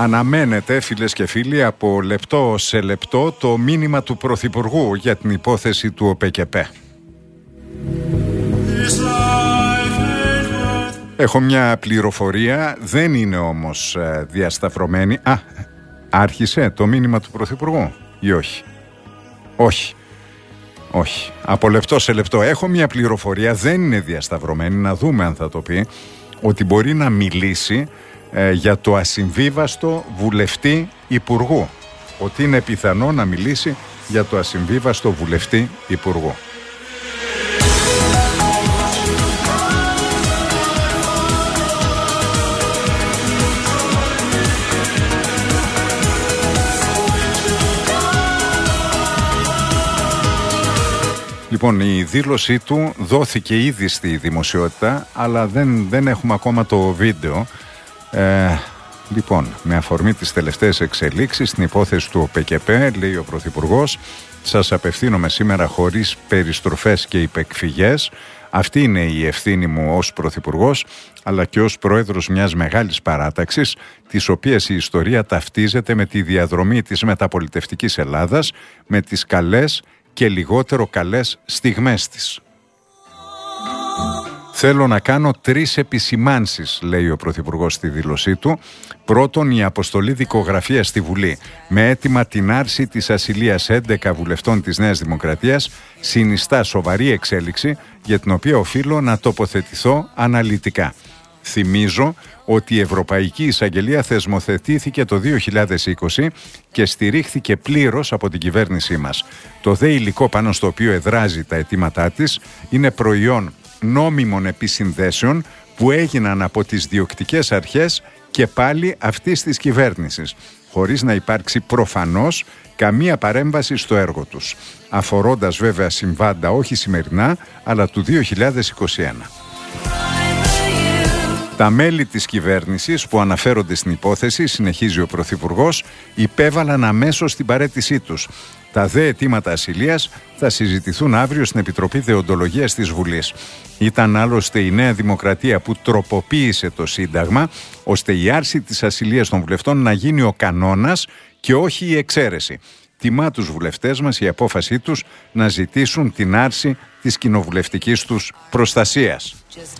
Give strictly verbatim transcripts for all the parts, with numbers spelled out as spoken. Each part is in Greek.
Αναμένεται, φίλες και φίλοι, από λεπτό σε λεπτό το μήνυμα του Πρωθυπουργού για την υπόθεση του ΟΠΕΚΕΠΕ. Έχω μια πληροφορία, δεν είναι όμως ε, διασταυρωμένη. Α, άρχισε το μήνυμα του Πρωθυπουργού ή όχι? Όχι. Όχι. Από λεπτό σε λεπτό έχω μια πληροφορία, δεν είναι διασταυρωμένη, να δούμε αν θα το πει, ότι μπορεί να μιλήσει ε, για το ασυμβίβαστο βουλευτή υπουργού. Ότι είναι πιθανό να μιλήσει για το ασυμβίβαστο βουλευτή υπουργού. Λοιπόν, η δήλωσή του δόθηκε ήδη στη δημοσιότητα, αλλά δεν, δεν έχουμε ακόμα το βίντεο. Ε, λοιπόν, με αφορμή τις τελευταίες εξελίξεις στην υπόθεση του ΟΠΕΚΕΠΕ, λέει ο Πρωθυπουργός, σας απευθύνομαι σήμερα χωρίς περιστροφές και υπεκφυγές. Αυτή είναι η ευθύνη μου ως Πρωθυπουργός, αλλά και ως Πρόεδρος μιας μεγάλης παράταξης, της οποίας η ιστορία ταυτίζεται με τη διαδρομή της μεταπολιτευτικής Ελλάδας, με τις καλές και λιγότερο καλές στιγμές της. Θέλω να κάνω τρεις επισημάνσεις, λέει ο Πρωθυπουργός στη δήλωσή του. Πρώτον, η αποστολή δικογραφίας στη Βουλή με αίτημα την άρση της ασυλίας έντεκα βουλευτών της Νέας Δημοκρατίας συνιστά σοβαρή εξέλιξη για την οποία οφείλω να τοποθετηθώ αναλυτικά. Θυμίζω ότι η Ευρωπαϊκή Εισαγγελία θεσμοθετήθηκε το δύο χιλιάδες είκοσι και στηρίχθηκε πλήρως από την κυβέρνησή μας. Το δε υλικό πάνω στο οποίο εδράζει τα αιτήματά της είναι προϊόν νόμιμων επισυνδέσεων που έγιναν από τις διοκτικές αρχές και πάλι αυτής της κυβέρνησης, χωρίς να υπάρξει προφανώς καμία παρέμβαση στο έργο τους, αφορώντας βέβαια συμβάντα όχι σημερινά, αλλά του δύο χιλιάδες είκοσι ένα. Τα μέλη της κυβέρνησης που αναφέρονται στην υπόθεση, συνεχίζει ο Πρωθυπουργός, υπέβαλαν αμέσως την παραίτησή τους. Τα δε αιτήματα ασυλίας θα συζητηθούν αύριο στην Επιτροπή Δεοντολογίας της Βουλής. Ήταν άλλωστε η Νέα Δημοκρατία που τροποποίησε το Σύνταγμα, ώστε η άρση της ασυλίας των βουλευτών να γίνει ο κανόνας και όχι η εξαίρεση. Τιμά τους βουλευτές μας η απόφασή τους να ζητήσουν την άρση της κοινοβουλευτικής τους προστασίας.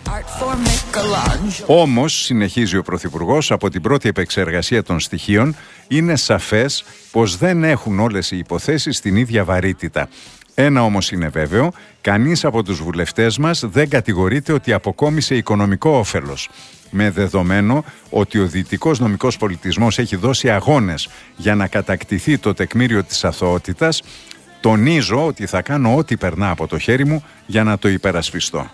Όμως, συνεχίζει ο Πρωθυπουργός, από την πρώτη επεξεργασία των στοιχείων είναι σαφές πως δεν έχουν όλες οι υποθέσεις την ίδια βαρύτητα. Ένα όμως είναι βέβαιο, κανείς από τους βουλευτές μας δεν κατηγορείται ότι αποκόμισε οικονομικό όφελος. Με δεδομένο ότι ο δυτικός νομικός πολιτισμός έχει δώσει αγώνες για να κατακτηθεί το τεκμήριο της αθωότητας, τονίζω ότι θα κάνω ό,τι περνά από το χέρι μου για να το υπερασπιστώ.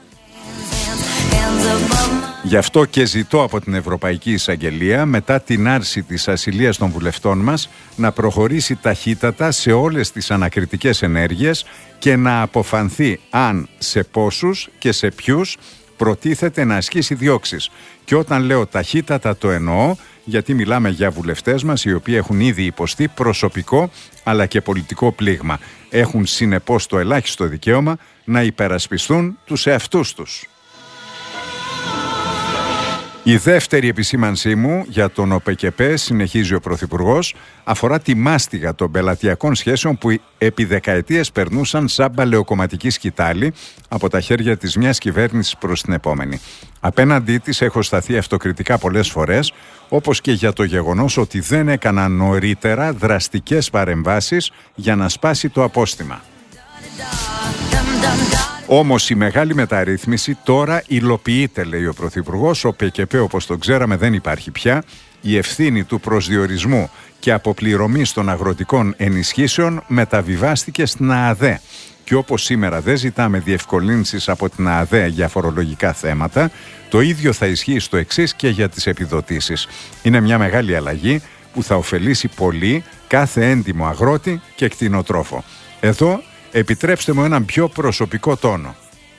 Γι' αυτό και ζητώ από την Ευρωπαϊκή Εισαγγελία, μετά την άρση της ασυλίας των βουλευτών μας, να προχωρήσει ταχύτατα σε όλες τις ανακριτικές ενέργειες και να αποφανθεί αν, σε πόσους και σε ποιους προτίθεται να ασκήσει διώξεις. Και όταν λέω ταχύτατα το εννοώ, γιατί μιλάμε για βουλευτές μας οι οποίοι έχουν ήδη υποστεί προσωπικό αλλά και πολιτικό πλήγμα. Έχουν συνεπώς το ελάχιστο δικαίωμα να υπερασπιστούν τους εαυτούς τους. Η δεύτερη επισήμανσή μου για τον ΟΠΕΚΕΠΕ, συνεχίζει ο Πρωθυπουργός, αφορά τη μάστιγα των πελατειακών σχέσεων που επί δεκαετίες περνούσαν σαν παλαιοκομματική σκητάλη από τα χέρια της μιας κυβέρνησης προς την επόμενη. Απέναντί της έχω σταθεί αυτοκριτικά πολλές φορές, όπως και για το γεγονός ότι δεν έκανα νωρίτερα δραστικές παρεμβάσεις για να σπάσει το απόστημα. Όμως η μεγάλη μεταρρύθμιση τώρα υλοποιείται, λέει ο Πρωθυπουργός. Ο ΟΠΕΚΕΠΕ, όπως το ξέραμε, δεν υπάρχει πια. Η ευθύνη του προσδιορισμού και αποπληρωμής των αγροτικών ενισχύσεων μεταβιβάστηκε στην ΑΑΔΕ. Και όπως σήμερα δεν ζητάμε διευκολύνσεις από την ΑΑΔΕ για φορολογικά θέματα, το ίδιο θα ισχύει στο εξής και για τις επιδοτήσεις. Είναι μια μεγάλη αλλαγή που θα ωφελήσει πολύ κάθε έντιμο αγρότη και κτηνοτρόφο. Εδώ επιτρέψτε μου έναν πιο προσωπικό τόνο.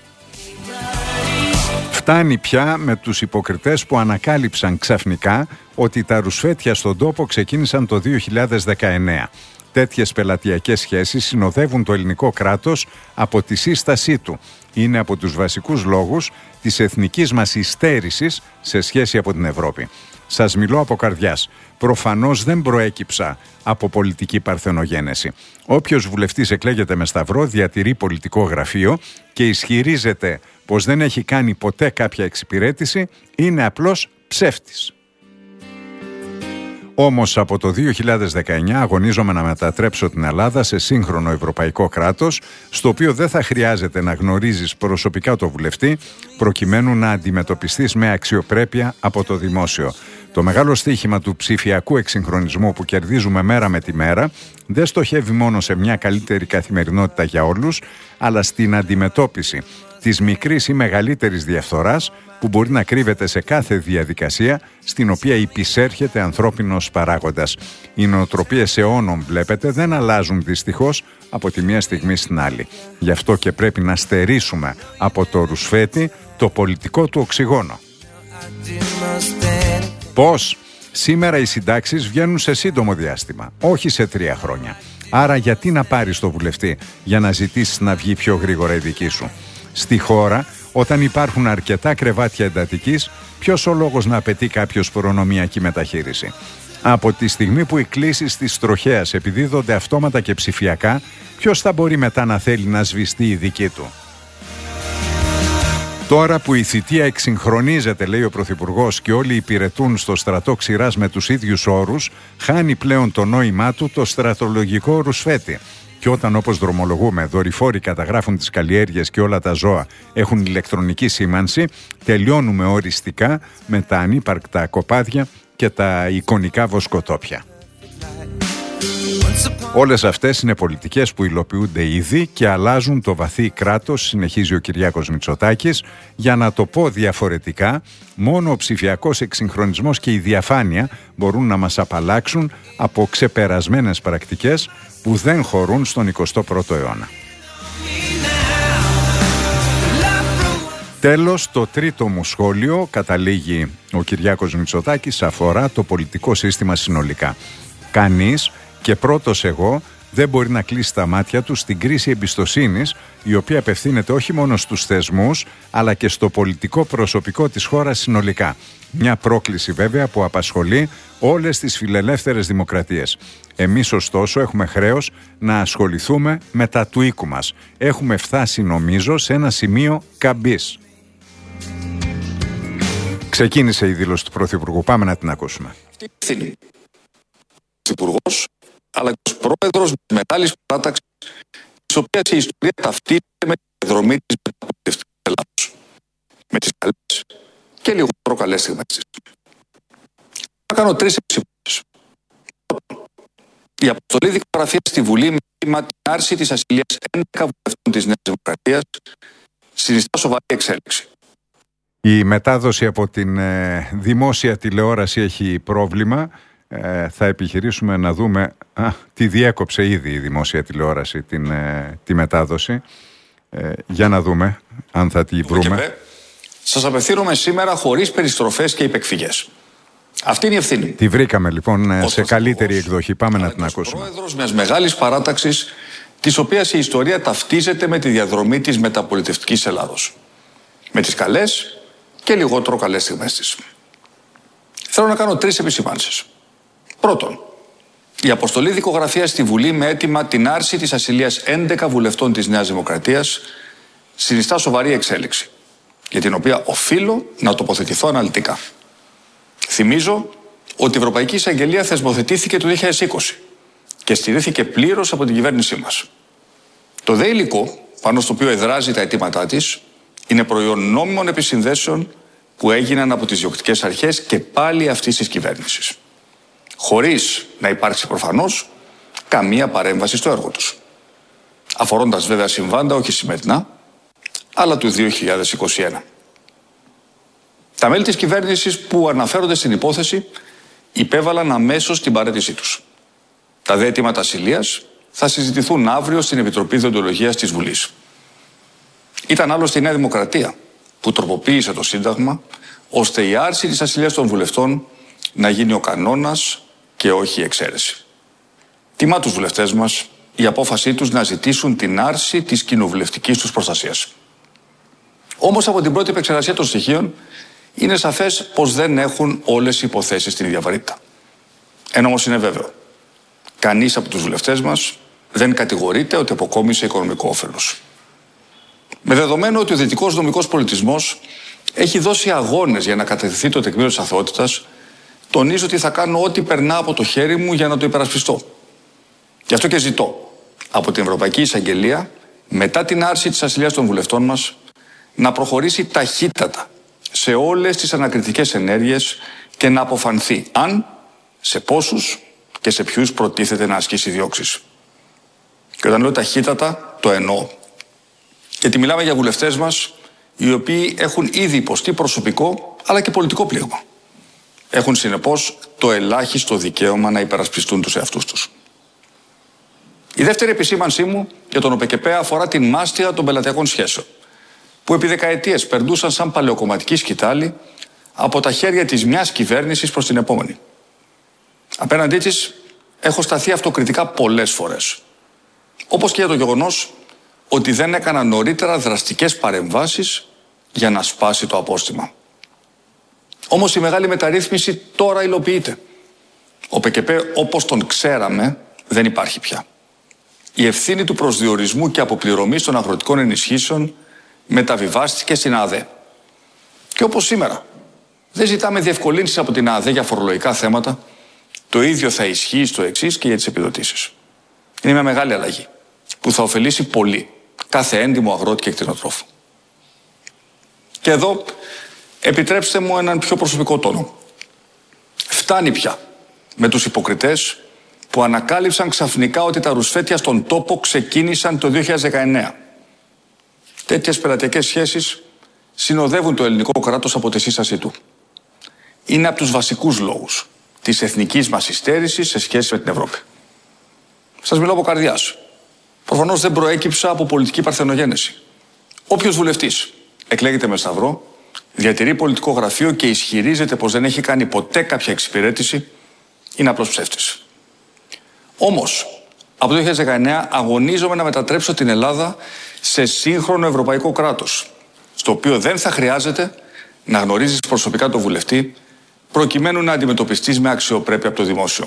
Φτάνει πια με τους υποκριτές που ανακάλυψαν ξαφνικά ότι τα ρουσφέτια στον τόπο ξεκίνησαν το δύο χιλιάδες δεκαεννέα. Τέτοιες πελατειακές σχέσεις συνοδεύουν το ελληνικό κράτος από τη σύστασή του. Είναι από τους βασικούς λόγους της εθνικής μας υστέρησης σε σχέση από την Ευρώπη. Σας μιλώ από καρδιάς. Προφανώς δεν προέκυψα από πολιτική παρθενογένεση. Όποιος βουλευτής εκλέγεται με σταυρό διατηρεί πολιτικό γραφείο και ισχυρίζεται πως δεν έχει κάνει ποτέ κάποια εξυπηρέτηση, είναι απλώς ψεύτης. Όμως από το δύο χιλιάδες δεκαεννιά αγωνίζομαι να μετατρέψω την Ελλάδα σε σύγχρονο ευρωπαϊκό κράτος, στο οποίο δεν θα χρειάζεται να γνωρίζεις προσωπικά το βουλευτή, προκειμένου να αντιμετωπιστείς με αξιοπρέπεια από το δημόσιο. Το μεγάλο στοίχημα του ψηφιακού εξυγχρονισμού που κερδίζουμε μέρα με τη μέρα δεν στοχεύει μόνο σε μια καλύτερη καθημερινότητα για όλους, αλλά στην αντιμετώπιση της μικρής ή μεγαλύτερης διαφθοράς που μπορεί να κρύβεται σε κάθε διαδικασία στην οποία υπησέρχεται ανθρώπινος παράγοντας. Οι νοοτροπίες αιώνων, βλέπετε, δεν αλλάζουν δυστυχώς από τη μία στιγμή στην άλλη. Γι' αυτό και πρέπει να στερήσουμε από το ρουσφέτη το πολιτικό του οξυγόνο. Πώς? Σήμερα οι συντάξεις βγαίνουν σε σύντομο διάστημα, όχι σε τρία χρόνια. Άρα γιατί να πάρεις το βουλευτή για να ζητήσεις να βγει πιο γρήγορα η δική σου? Στη χώρα, όταν υπάρχουν αρκετά κρεβάτια εντατικής, ποιος ο λόγος να απαιτεί κάποιος προνομιακή μεταχείριση? Από τη στιγμή που οι κλήσεις της τροχέας επιδίδονται αυτόματα και ψηφιακά, ποιος θα μπορεί μετά να θέλει να σβηστεί η δική του? Τώρα που η θητεία εξυγχρονίζεται, λέει ο Πρωθυπουργός, και όλοι υπηρετούν στο στρατό ξηράς με τους ίδιους όρους, χάνει πλέον το νόημά του το στρατολογικό ρουσφέτη. Και όταν, όπως δρομολογούμε, δορυφόροι καταγράφουν τις καλλιέργειες και όλα τα ζώα έχουν ηλεκτρονική σήμανση, τελειώνουμε οριστικά με τα ανύπαρκτα κοπάδια και τα εικονικά βοσκοτόπια. Όλες αυτές είναι πολιτικές που υλοποιούνται ήδη και αλλάζουν το βαθύ κράτος, συνεχίζει ο Κυριάκος Μητσοτάκης. Για να το πω διαφορετικά, μόνο ο ψηφιακός εξυγχρονισμός και η διαφάνεια μπορούν να μας απαλλάξουν από ξεπερασμένες πρακτικές που δεν χωρούν στον εικοστό πρώτο αιώνα. Τέλος, το τρίτο μου σχόλιο, καταλήγει ο Κυριάκος Μητσοτάκης, αφορά το πολιτικό σύστημα συνολικά. Κανείς, και πρώτος εγώ, δεν μπορεί να κλείσει τα μάτια του στην κρίση εμπιστοσύνης, η οποία απευθύνεται όχι μόνο στους θεσμούς, αλλά και στο πολιτικό προσωπικό της χώρας συνολικά. Μια πρόκληση βέβαια που απασχολεί όλες τις φιλελεύθερες δημοκρατίες. Εμείς ωστόσο έχουμε χρέος να ασχοληθούμε με τα του οίκου μας. Έχουμε φτάσει νομίζω σε ένα σημείο καμπής. Ξεκίνησε η δήλωση του Πρωθυπουργού. Πάμε να την ακούσουμε. Πρωθυπουργός, αλλά και ως πρόεδρος της μεγάλης παράταξης, της οποίας η ιστορία ταυτίζεται με τη διαδρομή της μεταπολιτευτικής Ελλάδος. Με τις καλές και λιγότερο καλές στιγμές της. Θα κάνω τρεις επισημάνσεις. Η αποστολή δικογραφίας στη Βουλή με αίτημα την άρση της ασυλίας έντεκα βουλευτών της Νέας Δημοκρατίας συνιστά σοβαρή εξέλιξη. Η μετάδοση από την ε, δημόσια τηλεόραση έχει πρόβλημα. Ε, θα επιχειρήσουμε να δούμε. Α, τη διέκοψε ήδη η δημόσια τηλεόραση την, ε, τη μετάδοση. Ε, για να δούμε αν θα τη βρούμε. Σας απευθύνομαι σήμερα χωρίς περιστροφές και υπεκφυγές. Αυτή είναι η ευθύνη. Τη βρήκαμε λοιπόν ε, σε καλύτερη εκδοχή. Πάμε να την ακούσουμε. Πρόεδρος μιας μεγάλης παράταξης, της οποίας η ιστορία ταυτίζεται με τη διαδρομή της μεταπολιτευτικής Ελλάδος. Με τις καλές και λιγότερο καλές στιγμές της. Θέλω να κάνω τρεις επισημάνσεις. Πρώτον, η αποστολή δικογραφίας στη Βουλή με αίτημα την άρση της ασυλίας έντεκα βουλευτών της Νέας Δημοκρατίας συνιστά σοβαρή εξέλιξη, για την οποία οφείλω να τοποθετηθώ αναλυτικά. Θυμίζω ότι η Ευρωπαϊκή Εισαγγελία θεσμοθετήθηκε το δύο χιλιάδες είκοσι και στηρίχθηκε πλήρως από την κυβέρνησή μας. Το δε υλικό, πάνω στο οποίο εδράζει τα αιτήματά της, είναι προϊόν νόμιμων επισυνδέσεων που έγιναν από τις διοκτικές αρχές και πάλι αυτής της κυβέρνησης, χωρίς να υπάρξει προφανώς καμία παρέμβαση στο έργο τους. Αφορώντας βέβαια συμβάντα όχι σημερινά, αλλά του δύο χιλιάδες είκοσι ένα. Τα μέλη της κυβέρνησης που αναφέρονται στην υπόθεση υπέβαλαν αμέσως την παραίτησή τους. Τα δε αιτήματα ασυλίας θα συζητηθούν αύριο στην Επιτροπή Δεοντολογίας της Βουλής. Ήταν άλλωστε η Νέα Δημοκρατία που τροποποίησε το Σύνταγμα ώστε η άρση της ασυλίας των βουλευτών να γίνει ο κανόνας και όχι η εξαίρεση. Τιμά τους βουλευτές μας η απόφασή τους να ζητήσουν την άρση της κοινοβουλευτικής τους προστασίας. Όμως από την πρώτη επεξεργασία των στοιχείων είναι σαφές πως δεν έχουν όλες οι υποθέσεις την ίδια βαρύτητα. Ένα όμως είναι βέβαιο. Κανείς από τους βουλευτές μας δεν κατηγορείται ότι αποκόμισε οικονομικό όφελος. Με δεδομένο ότι ο δυτικός νομικός πολιτισμός έχει δώσει αγώνες για να κατευθυνθεί το τεκμήριο της αθωότητας, τονίζω ότι θα κάνω ό,τι περνά από το χέρι μου για να το υπερασπιστώ. Γι' αυτό και ζητώ από την Ευρωπαϊκή Εισαγγελία, μετά την άρση της ασυλίας των βουλευτών μας, να προχωρήσει ταχύτατα σε όλες τις ανακριτικές ενέργειες και να αποφανθεί αν, σε πόσους και σε ποιους προτίθεται να ασκήσει διώξεις. Και όταν λέω ταχύτατα, το εννοώ. Γιατί μιλάμε για βουλευτές μας οι οποίοι έχουν ήδη υποστεί προσωπικό αλλά και πολιτικό πλήγμα. Έχουν συνεπώς το ελάχιστο δικαίωμα να υπερασπιστούν τους εαυτούς τους. Η δεύτερη επισήμανσή μου για τον ΟΠΕΚΕΠΕ αφορά την μάστιγα των πελατειακών σχέσεων, που επί δεκαετίες περνούσαν σαν παλαιοκομματική σκητάλη από τα χέρια της μιας κυβέρνησης προς την επόμενη. Απέναντί της έχω σταθεί αυτοκριτικά πολλές φορές. Όπως και για το γεγονός ότι δεν έκανα νωρίτερα δραστικές παρεμβάσεις για να σπάσει το απόστημα. Όμως η μεγάλη μεταρρύθμιση τώρα υλοποιείται. Ο ΠΚΠ όπως τον ξέραμε δεν υπάρχει πια. Η ευθύνη του προσδιορισμού και αποπληρωμής των αγροτικών ενισχύσεων μεταβιβάστηκε στην ΑΔΕ. Και όπως σήμερα δεν ζητάμε διευκολύνσεις από την ΑΔΕ για φορολογικά θέματα, το ίδιο θα ισχύει στο εξής και για τις επιδοτήσεις. Είναι μια μεγάλη αλλαγή που θα ωφελήσει πολύ κάθε έντιμο αγρότη και κτηνοτρόφο. Και εδώ επιτρέψτε μου έναν πιο προσωπικό τόνο. Φτάνει πια με τους υποκριτές που ανακάλυψαν ξαφνικά ότι τα ρουσφέτια στον τόπο ξεκίνησαν το δύο χιλιάδες δεκαεννέα. Τέτοιες πελατειακές σχέσεις συνοδεύουν το ελληνικό κράτος από τη σύστασή του. Είναι από τους βασικούς λόγους της εθνικής μας υστέρησης σε σχέση με την Ευρώπη. Σας μιλώ από καρδιάς. Προφανώς δεν προέκυψα από πολιτική παρθενογένεση. Όποιος βουλευτής εκλέγεται με σταυρό, διατηρεί πολιτικό γραφείο και ισχυρίζεται πως δεν έχει κάνει ποτέ κάποια εξυπηρέτηση, είναι απλός ψεύτης. Όμως, από το δύο χιλιάδες δεκαεννέα αγωνίζομαι να μετατρέψω την Ελλάδα σε σύγχρονο ευρωπαϊκό κράτος, στο οποίο δεν θα χρειάζεται να γνωρίζεις προσωπικά τον βουλευτή, προκειμένου να αντιμετωπιστείς με αξιοπρέπεια από το δημόσιο.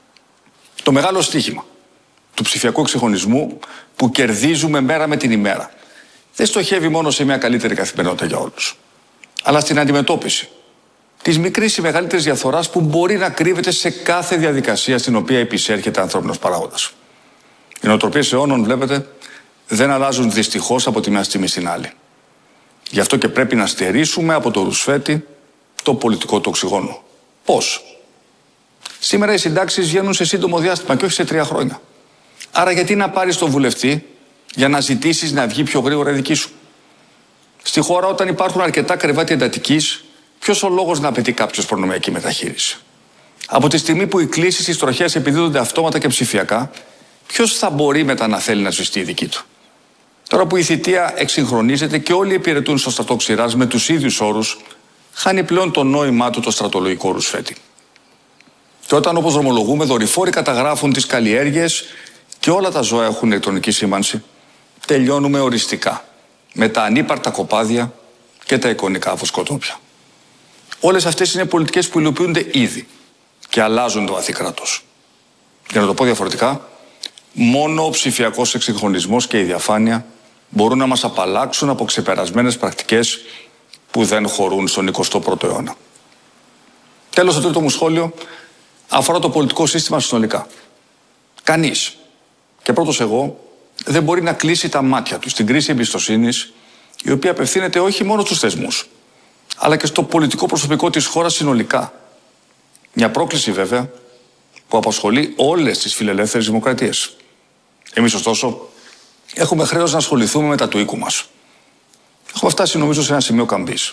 Το μεγάλο στοίχημα του ψηφιακού εξυγχρονισμού που κερδίζουμε μέρα με την ημέρα δεν στοχεύει μόνο σε μια καλύτερη καθημερινότητα για όλους, αλλά στην αντιμετώπιση της μικρής ή μεγαλύτερης διαφθοράς που μπορεί να κρύβεται σε κάθε διαδικασία στην οποία επισέρχεται ανθρώπινος παράγοντας. Οι νοοτροπίες αιώνων, βλέπετε, δεν αλλάζουν δυστυχώς από τη μια στιγμή στην άλλη. Γι' αυτό και πρέπει να στερήσουμε από το ρουσφέτη το πολιτικό του οξυγόνο. Πώς? Σήμερα οι συντάξεις βγαίνουν σε σύντομο διάστημα και όχι σε τρία χρόνια. Άρα γιατί να πάρεις τον βουλευτή για να ζητήσεις να βγει πιο γρήγορα η δική σου? Στη χώρα, όταν υπάρχουν αρκετά κρεβάτια εντατικής, ποιος ο λόγος να απαιτεί κάποιος προνομιακή μεταχείριση? Από τη στιγμή που οι κλήσεις στις τροχές επιδίδονται αυτόματα και ψηφιακά, ποιος θα μπορεί μετά να θέλει να ζητήσει η δική του? Τώρα που η θητεία εξυγχρονίζεται και όλοι υπηρετούν στο στρατό ξηράς με τους ίδιους όρους, χάνει πλέον το νόημά του το στρατολογικό ρουσφέτη. Και όταν, όπως δρομολογούμε, δορυφόροι καταγράφουν τις καλλιέργειες και όλα τα ζώα έχουν ηλεκτρονική σήμανση, τελειώνουμε οριστικά με τα ανύπαρτα κοπάδια και τα εικονικά βοσκοτόπια. Όλες αυτές είναι πολιτικές που υλοποιούνται ήδη και αλλάζουν το βαθύ κράτος. Για να το πω διαφορετικά, μόνο ο ψηφιακός εξυγχρονισμός και η διαφάνεια μπορούν να μας απαλλάξουν από ξεπερασμένες πρακτικές που δεν χωρούν στον εικοστό πρώτο αιώνα. Τέλος, το τρίτο μου σχόλιο αφορά το πολιτικό σύστημα συνολικά. Κανείς, και πρώτος εγώ, δεν μπορεί να κλείσει τα μάτια του στην κρίση εμπιστοσύνης, η οποία απευθύνεται όχι μόνο στους θεσμούς, αλλά και στο πολιτικό προσωπικό της χώρας συνολικά. Μια πρόκληση βέβαια που απασχολεί όλες τις φιλελεύθερες δημοκρατίες. Εμείς ωστόσο έχουμε χρέος να ασχοληθούμε με τα του οίκου μας. Έχουμε φτάσει νομίζω σε ένα σημείο καμπής.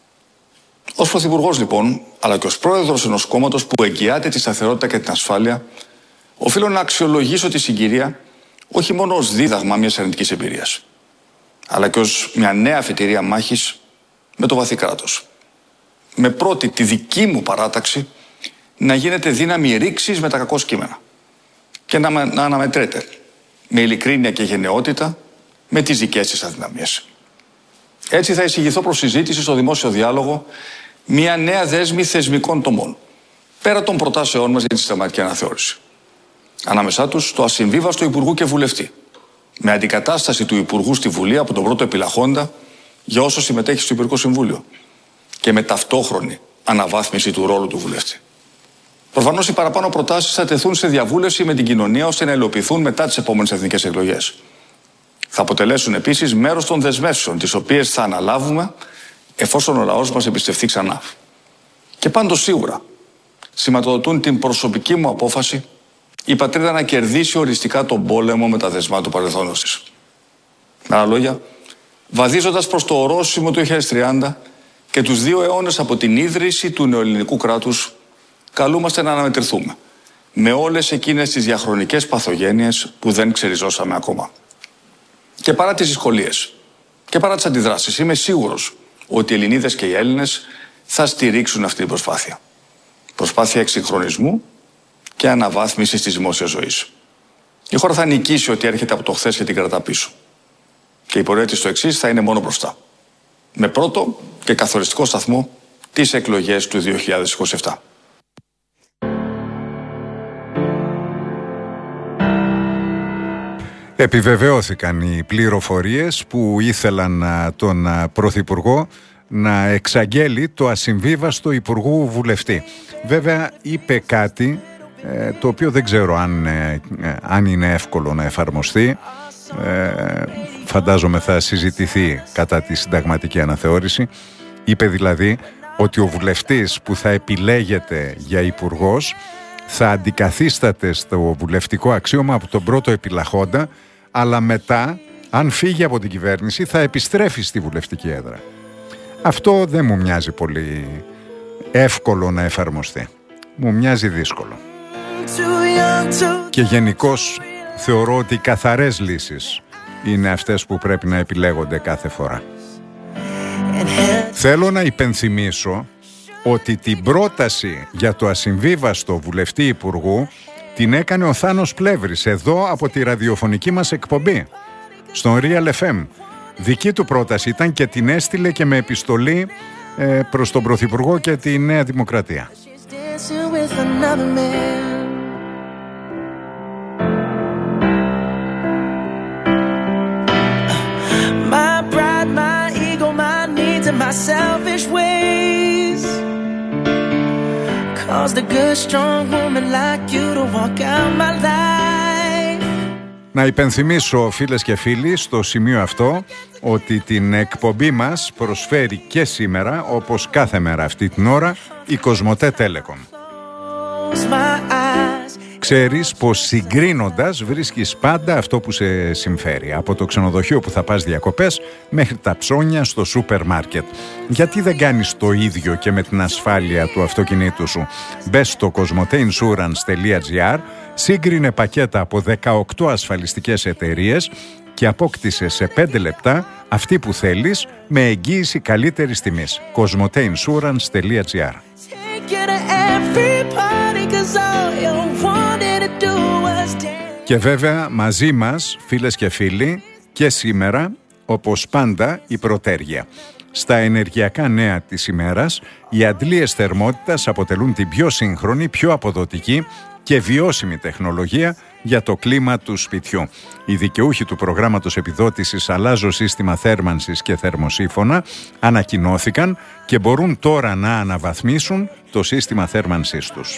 Ως πρωθυπουργός λοιπόν, αλλά και ως πρόεδρος ενός κόμματος που εγγυάται τη σταθερότητα και την ασφάλεια, οφείλω να αξιολογήσω τη συγκυρία όχι μόνο ως δίδαγμα μιας αρνητικής εμπειρίας, αλλά και ως μια νέα αφετηρία μάχης με το βαθύ κράτος. Με πρώτη τη δική μου παράταξη να γίνεται δύναμη ρήξης με τα κακό κείμενα. και να, να αναμετρέται με ειλικρίνεια και γενναιότητα με τις δικές της αδυναμίες. Έτσι θα εισηγηθώ προς συζήτηση στο δημόσιο διάλογο μια νέα δέσμη θεσμικών τομών, πέρα των προτάσεών μας για τη συνταγματική αναθεώρηση. Ανάμεσά τους το ασυμβίβαστο Υπουργού και Βουλευτή, με αντικατάσταση του Υπουργού στη Βουλή από τον πρώτο επιλαχόντα για όσο συμμετέχει στο Υπουργικό Συμβούλιο και με ταυτόχρονη αναβάθμιση του ρόλου του Βουλευτή. Προφανώς οι παραπάνω προτάσεις θα τεθούν σε διαβούλευση με την κοινωνία ώστε να υλοποιηθούν μετά τις επόμενες εθνικές εκλογές. Θα αποτελέσουν επίσης μέρος των δεσμεύσεων τις οποίες θα αναλάβουμε εφόσον ο λαός μας εμπιστευτεί ξανά. Και πάντως σίγουρα σηματοδοτούν την προσωπική μου απόφαση η πατρίδα να κερδίσει οριστικά τον πόλεμο με τα δεσμά του παρελθόντος της. Με άλλα λόγια, βαδίζοντας προς το ορόσημο του δύο χιλιάδες τριάντα και τους δύο αιώνες από την ίδρυση του νεοελληνικού κράτους, καλούμαστε να αναμετρηθούμε με όλες εκείνες τις διαχρονικές παθογένειες που δεν ξεριζώσαμε ακόμα. Και παρά τις δυσκολίες και παρά τις αντιδράσεις, είμαι σίγουρος ότι οι Ελληνίδες και οι Έλληνες θα στηρίξουν αυτή την προσπάθεια. Προσπάθεια εξυγχρονισμού και αναβάθμισης της δημόσιας ζωής. Η χώρα θα νικήσει ό,τι έρχεται από το χθες και την κρατά πίσω. Και η πορεία της στο εξής θα είναι μόνο μπροστά. Με πρώτο και καθοριστικό σταθμό τις εκλογές του δύο χιλιάδες είκοσι επτά. Επιβεβαιώθηκαν οι πληροφορίες που ήθελαν τον Πρωθυπουργό να εξαγγέλει το ασυμβίβαστο Υπουργού Βουλευτή. Βέβαια είπε κάτι ε, το οποίο δεν ξέρω αν, ε, αν είναι εύκολο να εφαρμοστεί. Ε, φαντάζομαι θα συζητηθεί κατά τη συνταγματική αναθεώρηση. Είπε δηλαδή ότι ο βουλευτής που θα επιλέγεται για υπουργός θα αντικαθίσταται στο βουλευτικό αξίωμα από τον πρώτο επιλαχόντα, αλλά μετά, αν φύγει από την κυβέρνηση, θα επιστρέφει στη βουλευτική έδρα. Αυτό δεν μου μοιάζει πολύ εύκολο να εφαρμοστεί. Μου μοιάζει δύσκολο. Και γενικώς θεωρώ ότι οι καθαρές λύσεις είναι αυτές που πρέπει να επιλέγονται κάθε φορά. Θέλω να υπενθυμίσω ότι την πρόταση για το ασυμβίβαστο βουλευτή υπουργού την έκανε ο Θάνος Πλεύρης εδώ από τη ραδιοφωνική μας εκπομπή στον Real εφ εμ. Δική του πρόταση ήταν και την έστειλε και με επιστολή ε, προς τον Πρωθυπουργό και τη Νέα Δημοκρατία. Να υπενθυμίσω, φίλες και φίλοι, στο σημείο αυτό ότι την εκπομπή μας προσφέρει και σήμερα, όπως κάθε μέρα αυτή την ώρα, η Κοσμοτέ Telecom. Ξέρεις πως συγκρίνοντας βρίσκεις πάντα αυτό που σε συμφέρει. Από το ξενοδοχείο που θα πας διακοπές μέχρι τα ψώνια στο σούπερ μάρκετ. Γιατί δεν κάνεις το ίδιο και με την ασφάλεια του αυτοκινήτου σου? Μπες στο κοσμοτέινσουρανς τελεία τζι άρ, σύγκρινε πακέτα από δεκαοκτώ ασφαλιστικές εταιρείες και απόκτησε σε πέντε λεπτά αυτή που θέλεις με εγγύηση καλύτερης τιμής. κοσμοτέινσουρανς τελεία τζι άρ. Και βέβαια μαζί μας, φίλες και φίλοι, και σήμερα, όπως πάντα, η Πρωτέργεια. Στα ενεργειακά νέα της ημέρας, οι αντλίες θερμότητας αποτελούν την πιο σύγχρονη, πιο αποδοτική και βιώσιμη τεχνολογία για το κλίμα του σπιτιού. Οι δικαιούχοι του προγράμματος επιδότησης Αλλάζω σύστημα θέρμανσης και θερμοσύφωνα ανακοινώθηκαν και μπορούν τώρα να αναβαθμίσουν το σύστημα θέρμανσής τους.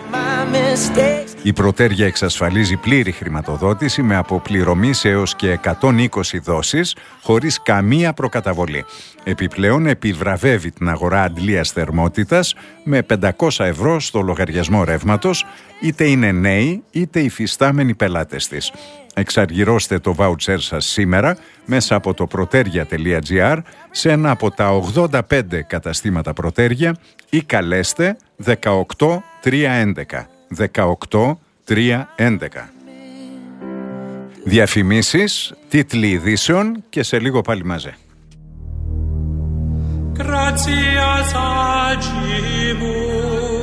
Η Πρωτέργεια εξασφαλίζει πλήρη χρηματοδότηση με αποπληρωμή σε έως και εκατόν είκοσι δόσεις χωρίς καμία προκαταβολή. Επιπλέον επιβραβεύει την αγορά αντλίας θερμότητας με πεντακόσια ευρώ στο λογαριασμό ρεύματος, είτε είναι νέοι είτε υφιστάμενοι πελάτες της. Εξαργυρώστε το βάουτσερ σας σήμερα μέσα από το πρωτέρια τελεία τζι άρ σε ένα από τα ογδόντα πέντε καταστήματα Πρωτέργεια ή καλέστε δεκαοκτώ τριακόσια έντεκα. δεκαοκτώ τριακόσια έντεκα. Διαφημίσεις, τίτλοι ειδήσεων και σε λίγο πάλι μαζί. Gratias agimus.